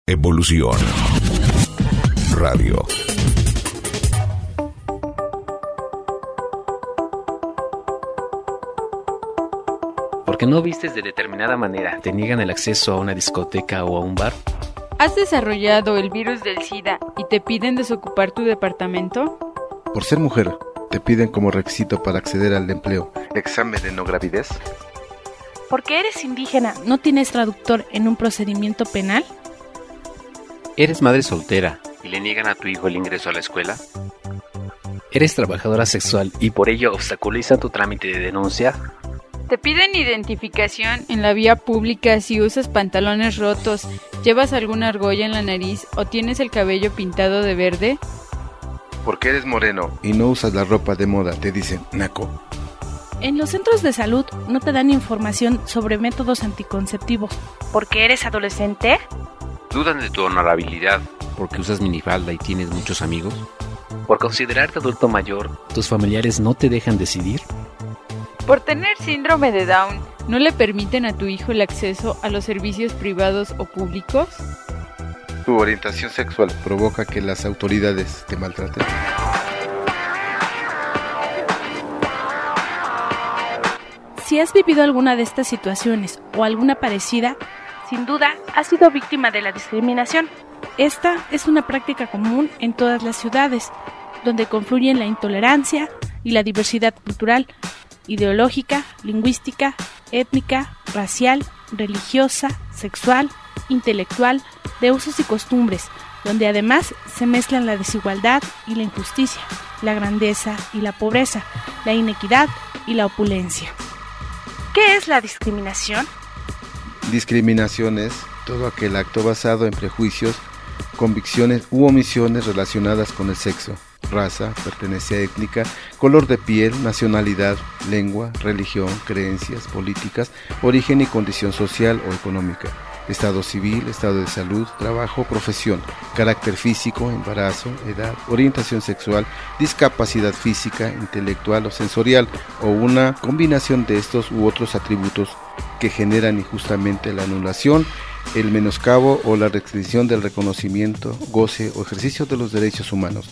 Evolución Radio. Porque no vistes de determinada manera, te niegan el acceso a una discoteca o a un bar. ¿Has desarrollado el virus del SIDA y te piden desocupar tu departamento? Por ser mujer, te piden como requisito para acceder al empleo examen de no gravidez. ¿Porque eres indígena, no tienes traductor en un procedimiento penal? ¿Eres madre soltera y le niegan a tu hijo el ingreso a la escuela? ¿Eres trabajadora sexual y por ello obstaculizan tu trámite de denuncia? ¿Te piden identificación en la vía pública si usas pantalones rotos, llevas alguna argolla en la nariz o tienes el cabello pintado de verde? Porque eres moreno y no usas la ropa de moda, te dicen naco. En los centros de salud no te dan información sobre métodos anticonceptivos. ¿Porque eres adolescente? ¿Dudan de tu honorabilidad porque usas minifalda y tienes muchos amigos? ¿Por considerarte adulto mayor, tus familiares no te dejan decidir? ¿Por tener síndrome de Down, no le permiten a tu hijo el acceso a los servicios privados o públicos? ¿Tu orientación sexual provoca que las autoridades te maltraten? Si has vivido alguna de estas situaciones o alguna parecida, sin duda has sido víctima de la discriminación. Esta es una práctica común en todas las ciudades, donde confluyen la intolerancia y la diversidad cultural, ideológica, lingüística, étnica, racial, religiosa, sexual, intelectual, de usos y costumbres, donde además se mezclan la desigualdad y la injusticia, la grandeza y la pobreza, la inequidad y la opulencia. ¿Qué es la discriminación? Discriminación es todo aquel acto basado en prejuicios, convicciones u omisiones relacionadas con el sexo, raza, pertenencia étnica, color de piel, nacionalidad, lengua, religión, creencias, políticas, origen y condición social o económica, estado civil, estado de salud, trabajo, profesión, carácter físico, embarazo, edad, orientación sexual, discapacidad física, intelectual o sensorial, o una combinación de estos u otros atributos que generan injustamente la anulación, el menoscabo o la restricción del reconocimiento, goce o ejercicio de los derechos humanos.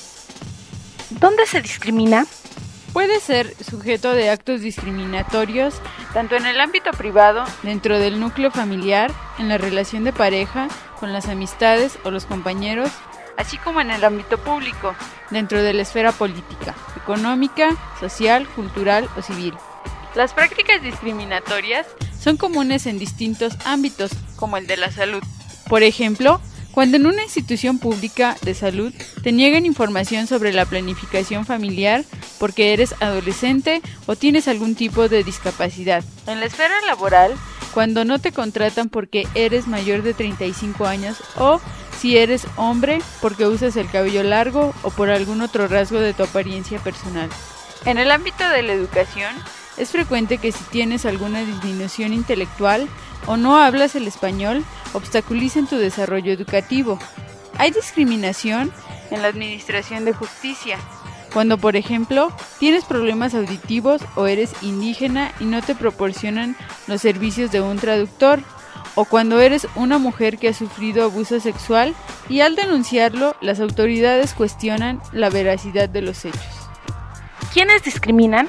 ¿Dónde se discrimina? Puede ser sujeto de actos discriminatorios tanto en el ámbito privado, dentro del núcleo familiar, en la relación de pareja, con las amistades o los compañeros, así como en el ámbito público, dentro de la esfera política, económica, social, cultural o civil. Las prácticas discriminatorias son comunes en distintos ámbitos, como el de la salud. Por ejemplo, cuando en una institución pública de salud te niegan información sobre la planificación familiar porque eres adolescente o tienes algún tipo de discapacidad. En la esfera laboral, cuando no te contratan porque eres mayor de 35 años o si eres hombre porque usas el cabello largo o por algún otro rasgo de tu apariencia personal. En el ámbito de la educación, es frecuente que si tienes alguna disminución intelectual o no hablas el español, obstaculicen tu desarrollo educativo. Hay discriminación en la administración de justicia, cuando por ejemplo tienes problemas auditivos o eres indígena y no te proporcionan los servicios de un traductor, o cuando eres una mujer que ha sufrido abuso sexual y al denunciarlo las autoridades cuestionan la veracidad de los hechos. ¿Quiénes discriminan?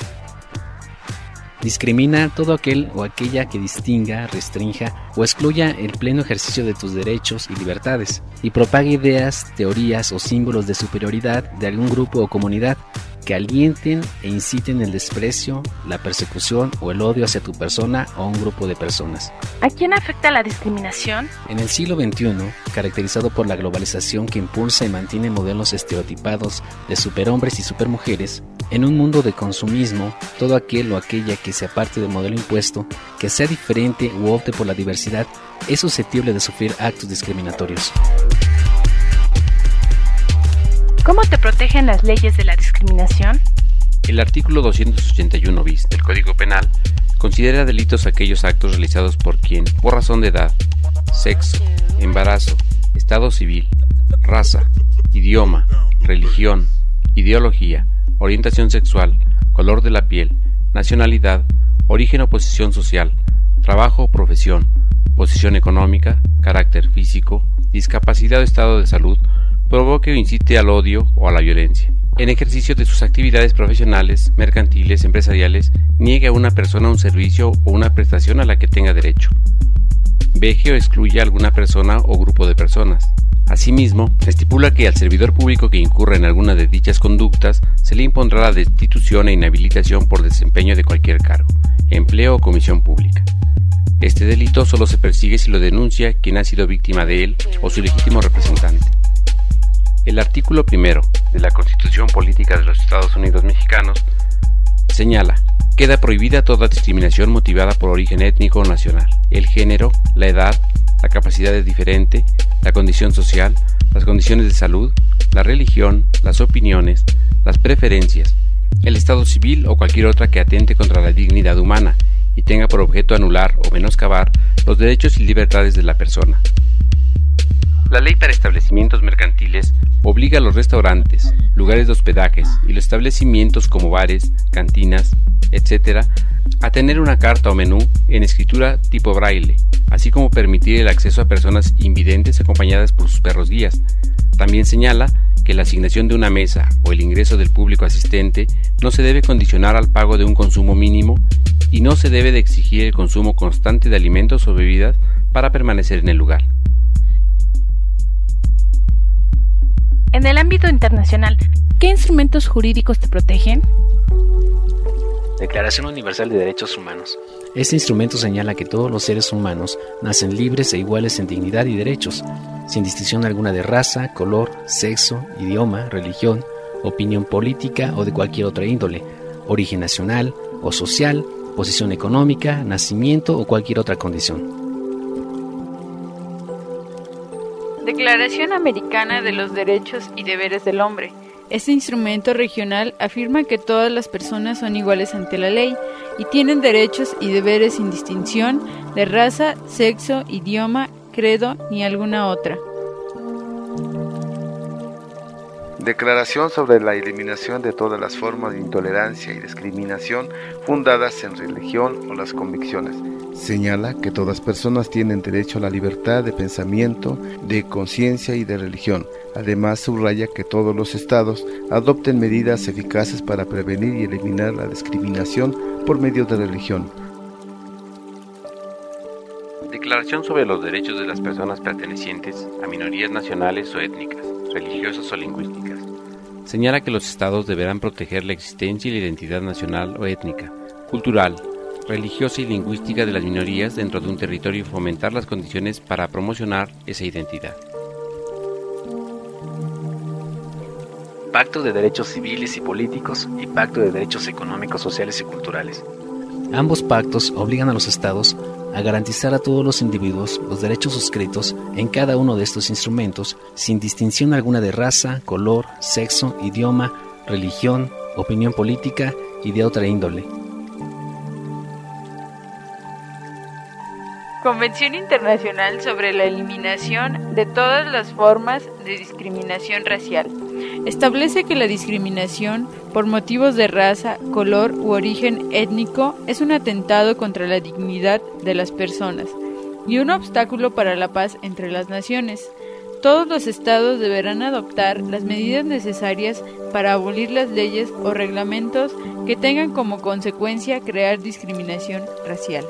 Discrimina todo aquel o aquella que distinga, restrinja o excluya el pleno ejercicio de tus derechos y libertades y propague ideas, teorías o símbolos de superioridad de algún grupo o comunidad que alienten e inciten el desprecio, la persecución o el odio hacia tu persona o un grupo de personas. ¿A quién afecta la discriminación? En el siglo XXI, caracterizado por la globalización que impulsa y mantiene modelos estereotipados de superhombres y supermujeres, en un mundo de consumismo, todo aquel o aquella que se aparte del modelo impuesto, que sea diferente u opte por la diversidad, es susceptible de sufrir actos discriminatorios. ¿Cómo te protegen las leyes de la discriminación? El artículo 281 bis del Código Penal considera delitos aquellos actos realizados por quien, por razón de edad, sexo, embarazo, estado civil, raza, idioma, religión, ideología, orientación sexual, color de la piel, nacionalidad, origen o posición social, trabajo o profesión, posición económica, carácter físico, discapacidad o estado de salud provoque o incite al odio o a la violencia. En ejercicio de sus actividades profesionales, mercantiles, empresariales, niegue a una persona un servicio o una prestación a la que tenga derecho. Veje o excluya a alguna persona o grupo de personas. Asimismo, estipula que al servidor público que incurra en alguna de dichas conductas se le impondrá la destitución e inhabilitación por desempeño de cualquier cargo, empleo o comisión pública. Este delito solo se persigue si lo denuncia quien ha sido víctima de él o su legítimo representante. El artículo 1 de la Constitución Política de los Estados Unidos Mexicanos señala: queda prohibida toda discriminación motivada por origen étnico o nacional, el género, la edad, la capacidad de diferente, la condición social, las condiciones de salud, la religión, las opiniones, las preferencias, el estado civil o cualquier otra que atente contra la dignidad humana y tenga por objeto anular o menoscabar los derechos y libertades de la persona. La ley para establecimientos mercantiles obliga a los restaurantes, lugares de hospedajes y los establecimientos como bares, cantinas, etc., a tener una carta o menú en escritura tipo braille, así como permitir el acceso a personas invidentes acompañadas por sus perros guías. También señala que la asignación de una mesa o el ingreso del público asistente no se debe condicionar al pago de un consumo mínimo y no se debe de exigir el consumo constante de alimentos o bebidas para permanecer en el lugar. En el ámbito internacional, ¿qué instrumentos jurídicos te protegen? Declaración Universal de Derechos Humanos. Este instrumento señala que todos los seres humanos nacen libres e iguales en dignidad y derechos, sin distinción alguna de raza, color, sexo, idioma, religión, opinión política o de cualquier otra índole, origen nacional o social, posición económica, nacimiento o cualquier otra condición. Declaración Americana de los Derechos y Deberes del Hombre. Este instrumento regional afirma que todas las personas son iguales ante la ley y tienen derechos y deberes sin distinción de raza, sexo, idioma, credo ni alguna otra. Declaración sobre la eliminación de todas las formas de intolerancia y discriminación fundadas en religión o las convicciones. Señala que todas personas tienen derecho a la libertad de pensamiento, de conciencia y de religión. Además, subraya que todos los estados adopten medidas eficaces para prevenir y eliminar la discriminación por medio de religión. Declaración sobre los derechos de las personas pertenecientes a minorías nacionales o étnicas, religiosas o lingüísticas. Señala que los estados deberán proteger la existencia y la identidad nacional o étnica, cultural, religiosa y lingüística de las minorías dentro de un territorio y fomentar las condiciones para promocionar esa identidad. Pacto de Derechos Civiles y Políticos y Pacto de Derechos Económicos, Sociales y Culturales. Ambos pactos obligan a los estados a garantizar a todos los individuos los derechos suscritos en cada uno de estos instrumentos, sin distinción alguna de raza, color, sexo, idioma, religión, opinión política y de otra índole. Convención Internacional sobre la Eliminación de todas las formas de discriminación racial. Establece que la discriminación por motivos de raza, color u origen étnico es un atentado contra la dignidad de las personas y un obstáculo para la paz entre las naciones. Todos los estados deberán adoptar las medidas necesarias para abolir las leyes o reglamentos que tengan como consecuencia crear discriminación racial.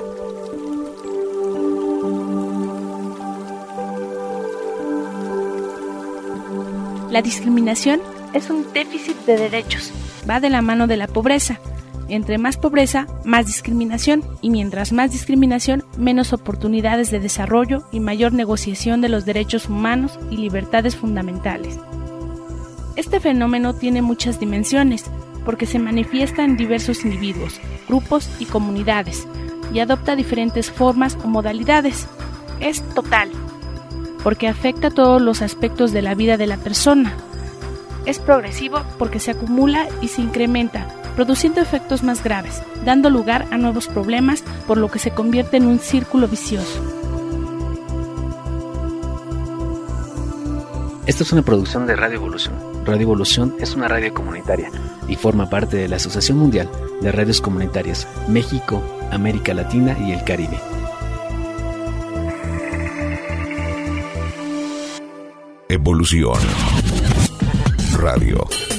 La discriminación es un déficit de derechos. Va de la mano de la pobreza. Entre más pobreza, más discriminación. Y mientras más discriminación, menos oportunidades de desarrollo y mayor negociación de los derechos humanos y libertades fundamentales. Este fenómeno tiene muchas dimensiones, porque se manifiesta en diversos individuos, grupos y comunidades, y adopta diferentes formas o modalidades. Es total, porque afecta a todos los aspectos de la vida de la persona. Es progresivo porque se acumula y se incrementa, produciendo efectos más graves, dando lugar a nuevos problemas, por lo que se convierte en un círculo vicioso. Esta es una producción de Radio Evolución. Radio Evolución es una radio comunitaria y forma parte de la Asociación Mundial de Radios Comunitarias, México, América Latina y el Caribe. Evolución Radio.